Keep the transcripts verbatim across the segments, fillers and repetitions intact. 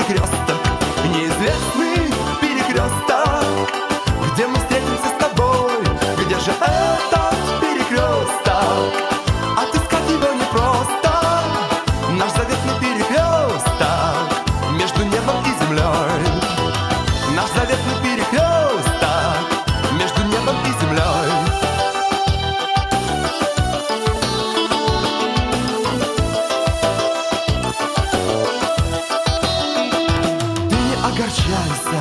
перекресток, неизвестный перекресток, где мы встретимся с тобой, где же этот перекресток? Отыскать его непросто, наш заветный перекресток между небом и землей. Наш заветный перекресток между небом и землей. Ты не огорчайся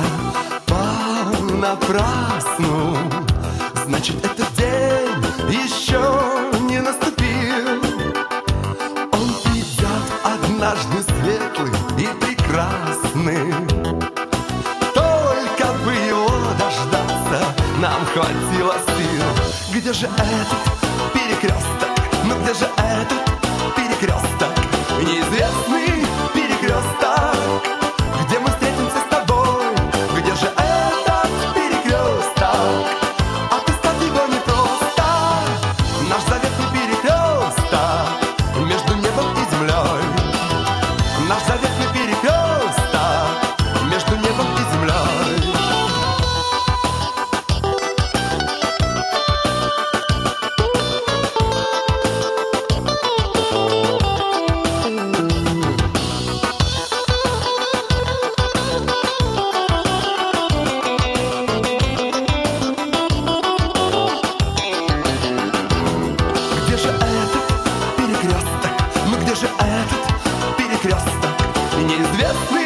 понапрасну, значит, этот день еще не наступил. Он придет однажды светлый и прекрасный. Только бы его дождаться нам хватило сил. Где же этот перекресток? Ну где же этот перекресток? Неизвестный перекресток, где мы встретимся с тобой. Где же этот перекресток? Отыскать его непросто. Наш заветный перекресток между небом и землей. Наш заветный перекресток между небом и землей. Где же этот перекресток? Ну где же этот перекресток? Неизвестный